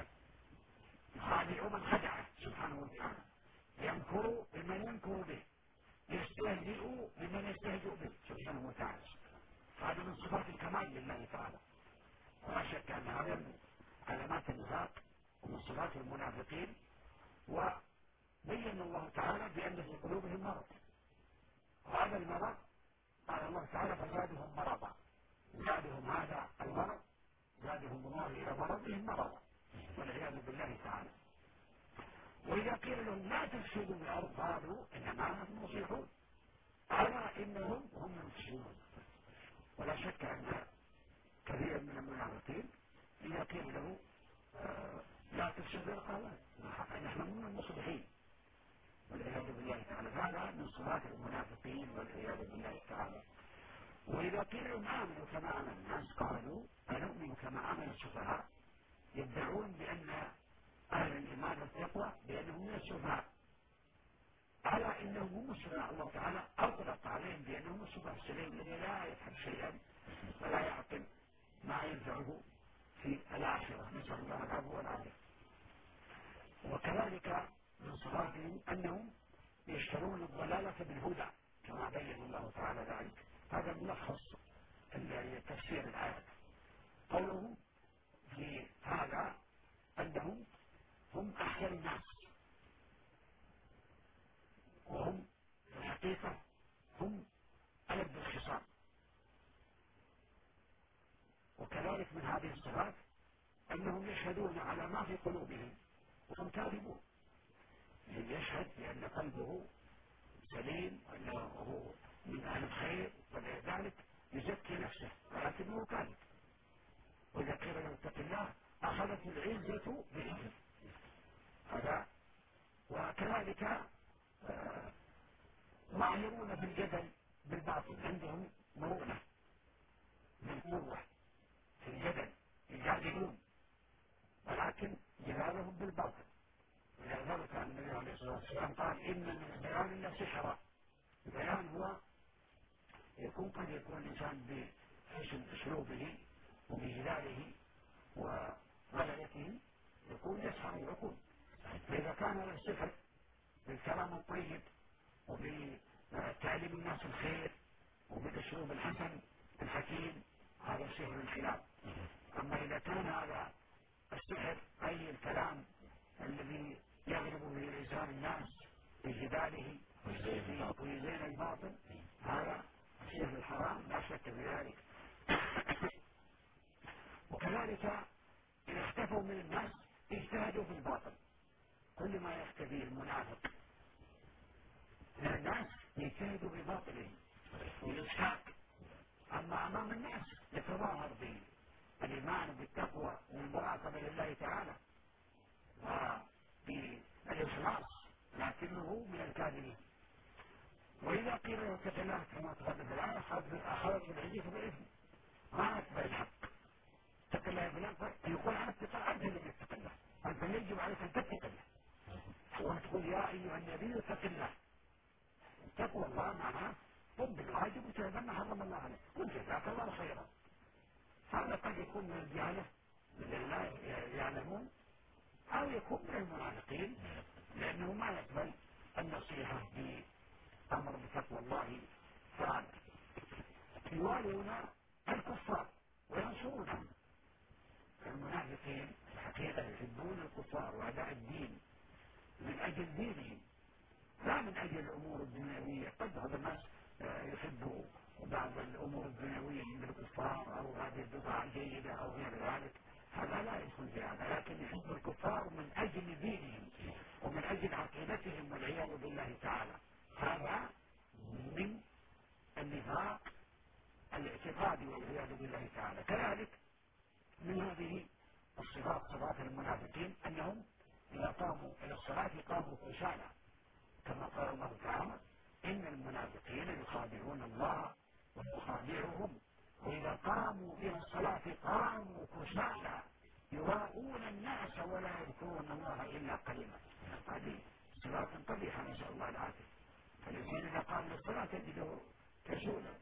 يخادع من خدعه سبحانه وتعالى، يمكر بمن يمكر به، يستهزئ بمن يستهزئ به سبحانه وتعالى. هذا من صفات الكمال لله تعالى. ولا شك أن هذا من علامات النفاق ومن صفات المنافقين. وبين الله تعالى بأن في قلوبهم مرض، وهذا المرض قال الله تعالى فزادهم مرضا، زادهم هذا المرض زادهم الله إلى مرضهم مرضا والعياذ بالله تعالى. وإذا قيل لهم لا تفسدوا في الأرض قالوا إنما نحن مصلحون، ألا إنهم هم المفسدون. ولا شك أن كثيرا من المنافقين إذا قيل له آه لا تفسدوا قال نحن من المصلحين والعياذ بالله تعالى. هذا من صفات المنافقين والعياذ بالله تعالى. وإذا قيل لهم آمنوا كما آمن الناس قالوا أنؤمن كما آمن السفهاء، يدعون بأن أهل الإيمان والتقوى بأنهم من السفهاء، ألا إنهم هم السفهاء. الله تعالى أطلق عليهم بأنهم السفهاء السليم الذي لا يفهم شيئا ولا يعقل ما ينفعه في الآخرة، نسأل الله العفو والعافية. وكذلك من صفاتهم أنهم يشترون الضلالة بالهدى كما بين الله تعالى ذلك. هذا ملخص تفسير الآيات. قوله في هذا أنهم هم أحسن الناس، وهم في الحقيقة هم ألد الخصام. وكذلك من هذه الصفات أنهم يشهدون على ما في قلوبهم وهم كاذبون. يشهد بأن قلبه سليم وأنه من أهل الخير ولذلك يزكي نفسه ولكنه كاذب. وإذا قيل له اتق الله أخذت العزة بالإثم. هذا وكذلك مأمورون بالجدل بالباطل، عندهم مرونة من قوة في الجدل يجادلون ولكن جدالهم بالباطل. ولذلك النبي عليه الصلاة والسلام قال إن من البيان لسحرا. البيان هو يكون قد يكون الإنسان بحسن أسلوبه وبجلاله وغلبته يكون يسحر ويكون. فإذا كان له السحر بالكلام الطيب وبتعليم الناس الخير وبالأسلوب الحسن الحكيم هذا سحر الخلاف. أما إذا كان هذا السحر أي الكلام الذي يغلب به لسان الناس بجداله ويزين الباطل، هذا الشيء الحرام لا شك في ذلك. وكذلك إن اختفوا من الناس اجتهدوا في الباطل. كل ما يختفي المنافق من الناس يجتهدوا في باطله والإشكاك، أما أمام الناس يتظاهر بالإيمان وبالتقوى والمراقبة لله تعالى وبالإخلاص، لكنه من الكاذبين. وإذا قيل له اتق الله كما تقدم في الآية أخذته العزيز بالإثم، ما أتبع الحق. اتق الله بالله يقول عن اتقى أنت لم يتق الله، أنت يجب عليك أن تتق الله، وتقول يا أيها النبي اتق الله. تقوى الله معناه قم بالواجب وتهدى ما حرم الله عليك، قل جزاك الله خيرا. هذا قد يكون من الجهلة الذين لا يعلمون، أو يكون من المنافقين لأنه ما يقبل النصيحة بأمر بتقوى الله تعالى. يوالون الكفار وينصرونهم. المنافقين الحقيقة يحبون الكفار وأعداء الدين من أجل دينهم، لا من أجل الأمور الدنيوية. قد هذا الناس يحبوا بعض الأمور الدنيوية من الكفار أو هذه البضاعة الجيدة أو غير ذلك، هذا لا يدخل في هذا، لكن يحب الكفار من أجل دينهم ومن أجل عقيدتهم والعياذ بالله تعالى. هذا من النفاق الاعتقادي والعياذ بالله تعالى. كذلك من هذه الصفات صفات المنافقين أنهم إذا قاموا إلى الصلاة قاموا كسالى، كما قال الله تعالى إن المنافقين يخادعون الله ويخادعهم وإذا قاموا إلى الصلاة قاموا كسالى يراءون الناس ولا يذكرون الله إلا قليلا. هذه صفات قبيحة نسأل الله العافية. فالإنسان إذا قام للصلاة تجده كسولا،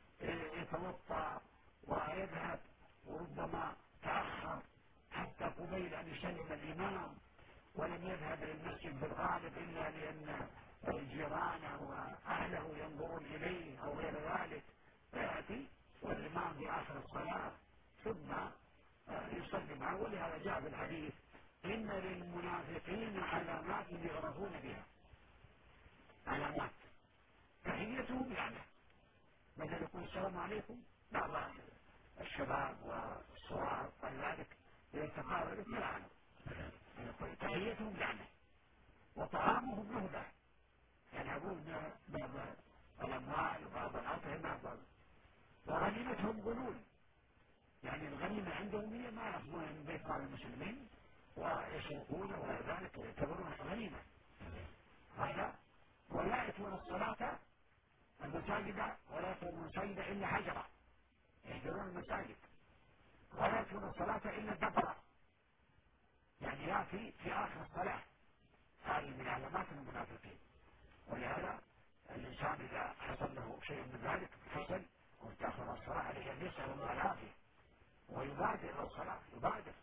يتوضأ ويذهب وربما تأخر حتى قبيل أن يسلم الإمام، ولم يذهب للمسجد بالغالب إلا لأن جيرانه وأهله ينظرون إليه أو غير ذلك، فيأتي والإمام في آخر الصلاة ثم يصلي معه. ولهذا جاء في الحديث إن للمنافقين علامات يعرفون بها، علامات تحيتهم لعنة. مثلا يقول السلام عليكم، بعض الشباب والصغار ولذلك إذا تقاربوا يلعنوا، يقول تحيتهم لعنة وطعامهم نهبة، ينهبون بعض الأموال وبعض الأطعمة، وغنيمتهم غلول، يعني الغنيمة عندهم هي ما يأخذون من بيت مال المسلمين ويسرقون وذلك يعتبرونها غنيمة. هذا ولا يأتون الصلاة المساجد ولا يأتون المساجد إلا حجرة، يهجرون المساجد، ولا يأتون الصلاة إلا دبرة، يعني يأتي في آخر الصلاة. هذه من علامات المنافقين. ولهذا الإنسان إذا حصل له شيء من ذلك حصل وتأخر الصلاة عليه أن يسأل الله العافية ويبادر إلى الصلاة، يبادر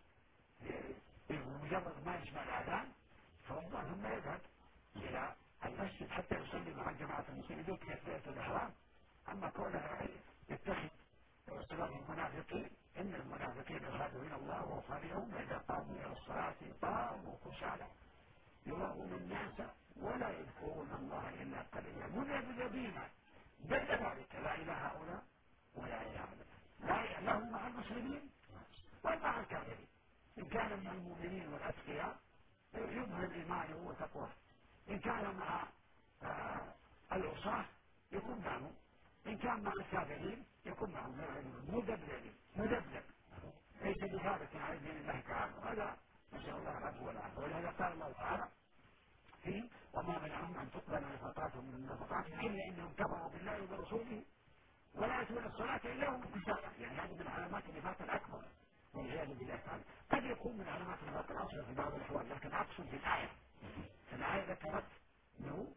بمجرد ما يسمع الأذان فالله ثم يذهب إلى المسجد حتى يصلي مع جماعة المسلمين بكثرة الإحرام. أما كونه يتخذ صفات المنافقين، إن المنافقين يخادعون الله وخادعهم وإذا قاموا إلى الصلاة قاموا كسالى يراءون الناس ولا يذكرون الله إلا قليلا مذبذبين بين ذلك لا إلى هؤلاء ولا إلى هؤلاء، لا هم مع المسلمين ولا مع الكافرين. إن كان مع المؤمنين والأتقياء يظهر إيمانه وتقواه، إن كان مع آه العصاة يكون معهم، إن كان مع الكافرين يكون معهم مذبذبين مذبذب، ليس بثابت على دين الله تعالى. هذا نسأل الله العفو والعافية. ولهذا قال الله تعالى فيه وما منعهم أن تقبل نفقاتهم من نفقاتهم إلا إنهم كفروا بالله وبرسوله ولا يأتون الصلاة إلا هم كسالى. يعني هذه من علامات النفاق الأكبر والعياذ بالله تعالى. قد يكون من علامات النفاق الأصغر في بعض الأحوال، لكن أقصد في الآية الآية ذكرت أنه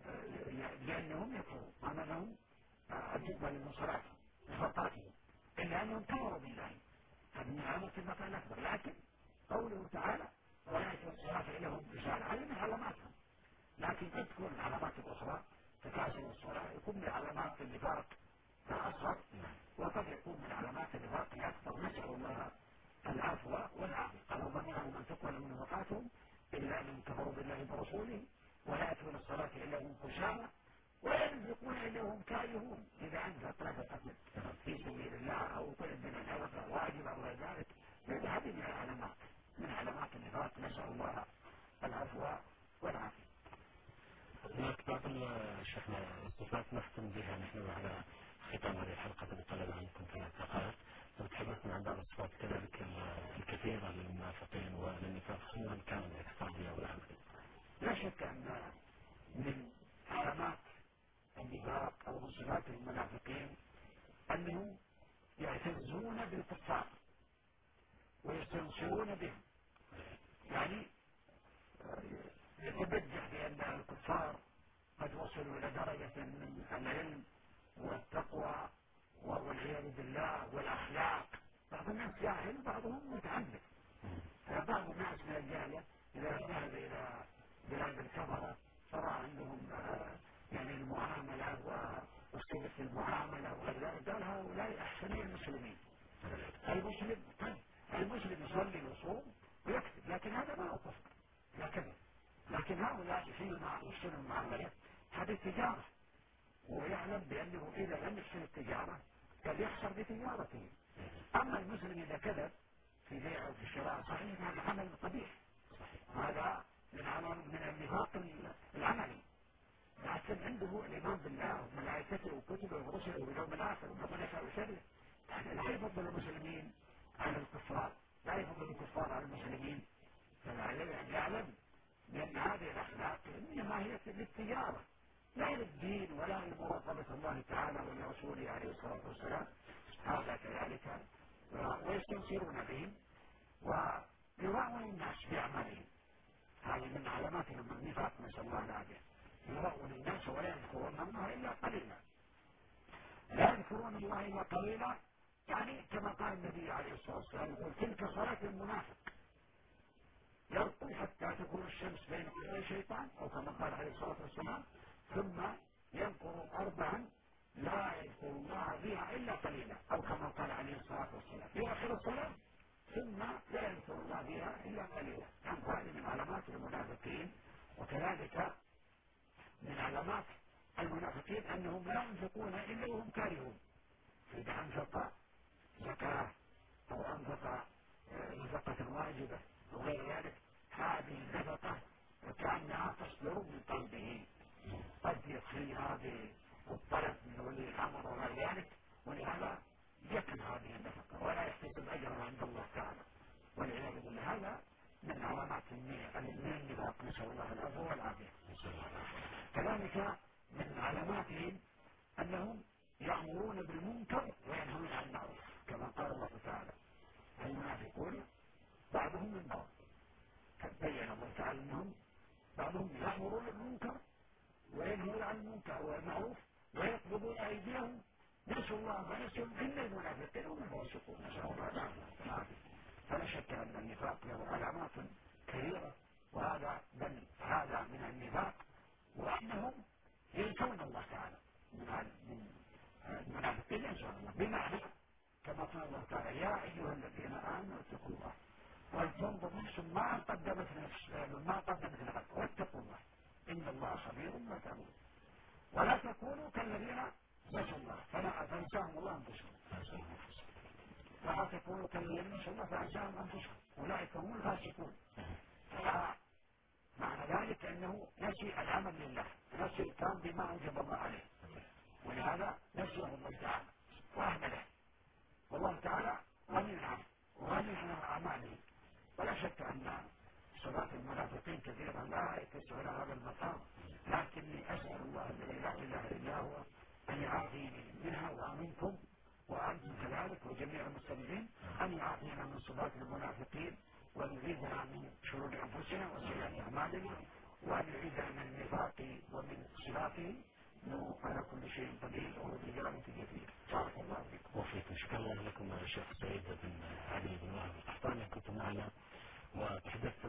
لأنهم يكفروا ما منعهم أن تقبل من صلاتهم نفقاتهم إلا أنهم كفروا بالله، هذه من علامات النفاق الأكبر. لكن قوله تعالى ولا يأتون الصلاة إلا هم كسالى هذه من علاماتهم، لكن قد تكون العلامات الأخرى تكاسل الصلاة يكون من علامات النفاق الأصغر، وقد يكون من علامات النفاق الأكبر. نسأل الله العفو والعافية. قال وما منعهم أن تقبل من نفقاتهم إلا أنهم كفروا بالله ورسوله ولا يأتون الصلاة إلا هم كسالى ولا ينفقون إلا هم كارهون. إذا أنفق نفقة في سبيل الله أو طلب من النفقة واجب أو غير ذلك، هذه من العلامات من علامات النفاق، نسأل الله العفو والعافية. هناك بعض شيخنا الصفات نختم بها نحن على ختام هذه الحلقة بطلب عنكم ثلاث دقائق، وتحدثنا عن بعض الصفات كذلك الكثيرة للمنافقين وللنفاق سواء كان الاقتصادي أو العملي. لا شك أن من علامات النفاق أو من صفات المنافقين أنهم يعتزون بالكفار ويستنصرون بهم، يعني يتبجح بأن الكفار قد وصلوا إلى درجة من العلم والتقوى والعياذ بالله والأخلاق. بعض الناس جاهل وبعضهم متعمد. بعض الناس من الجاهلة إذا ذهب إلى بلاد الكفرة صار عندهم يعني المعاملة وأسلوب المعاملة وغير ذلك، قال هؤلاء أحسن من المسلمين. المسلم طيب المسلم يصلي ويصوم ويكتب، لكن هذا ما هو كفر، لا كذب. لكن هؤلاء حينما يحسنوا المعاملة هذه تجارة، ويعلم بأنه إذا لم يحسن التجارة قد يخسر بتجارته. أما المسلم إذا كذب في بيع وفي شراء صحيح هذا عمل قبيح، هذا من عمل من النفاق العملي، لكن عنده الإيمان بالله وملائكته وكتبه ورسله واليوم الآخر وربنا يشاء ويشرع. لا يفضل المسلمين على الكفار، لا يفضل الكفار على المسلمين، فلا يعلم بأن هذه الأخلاق إنما هي للتجارة لا للدين ولا لمراقبة الله تعالى ولرسوله عليه الصلاة والسلام. هذا كذلك ويستنصرون بهم ويراعون الناس بأعمالهم، هذه من علامات النفاق، نسأل الله العافية. يراعون الناس ولا يذكرون الله إلا قليلا، لا يذكرون الله إلا قليلا، يعني كما قال النبي عليه الصلاة والسلام يقول تلك صلاة المنافق، يرقل حتى تكون الشمس بين يدي الشيطان، أو كما قال عليه الصلاة والسلام ثم ينقر أربعا لا يذكر الله بها إلا قليلا، أو كما قال عليه الصلاة والسلام في آخر الصلاة ثم لا يذكر الله بها إلا قليلا. يعني هذه من علامات المنافقين. وكذلك من علامات المنافقين أنهم لا ينفقون إلا وهم كارهون، إذا أنفق زكاة أو أنفق نفقة واجبة وغير ذلك هذه النفقة وكأنها تصدر من قلبه، قد يكفيها بالطلب من ولي الأمر وغير ذلك، ولهذا يكن هذه النفقة ولا يحتسب أجرها عند الله تعالى والعياذ بالله. هذا من علامات النفاق، نسأل الله العفو والعافية. كذلك من علاماتهم أنهم يأمرون بالمنكر وينهون عن المعروف، كما قال الله تعالى المنافقون بعضهم من بعض، بين الله تعالى أنهم بعضهم يأمرون بالمنكر وينهون عن المنكر والمعروف ويقبضون أيديهم، نسوا الله فنسوا إلا المنافقين هم الفاسقون، نسأل الله العافية. فلا شك أن النفاق له علامات كثيرة، وهذا بل هذا من النفاق، وأنهم ينسون الله تعالى من المنافقين، ينسون الله بمعنى كما قال الله تعالى يا أيها الذين آمنوا اتقوا الله ولتنظر نفس ما قدمت نفس ما قدمت لغد واتقوا الله إن الله خبير بما تعملون، ولا تكونوا كالذين نسوا الله فأنساهم الله أنفسهم، ولا تكونوا كالذين نسوا الله فأنساهم أنفسهم أولئك هم الفاسقون. معنى ذلك أنه نسي العمل لله، نسي القيام بما أوجب الله عليه، ولهذا نسيه الله تعالى وأهمله، والله تعالى غني عنه وغني عن أعماله. ولا شك أن صفات المنافقين كثيرا لا يتسع إلى هذا المقام، لكني أسأل الله الذي لا إله إلا هو أن يعافيني منها ومنكم وأنتم كذلك وجميع المستمعين، أن يعافينا من صفات المنافقين وأن يعيذنا من شرور أنفسنا وسيئات أعمالنا وأن يعيذنا من النفاق ومن صفاته إنه على كل شيء قدير وبالإجابة جدير. بارك الله فيكم. وفيكم. شكرا لكم الشيخ سعيد بن علي بن وهب القحطاني، كنتم معنا وتحدثت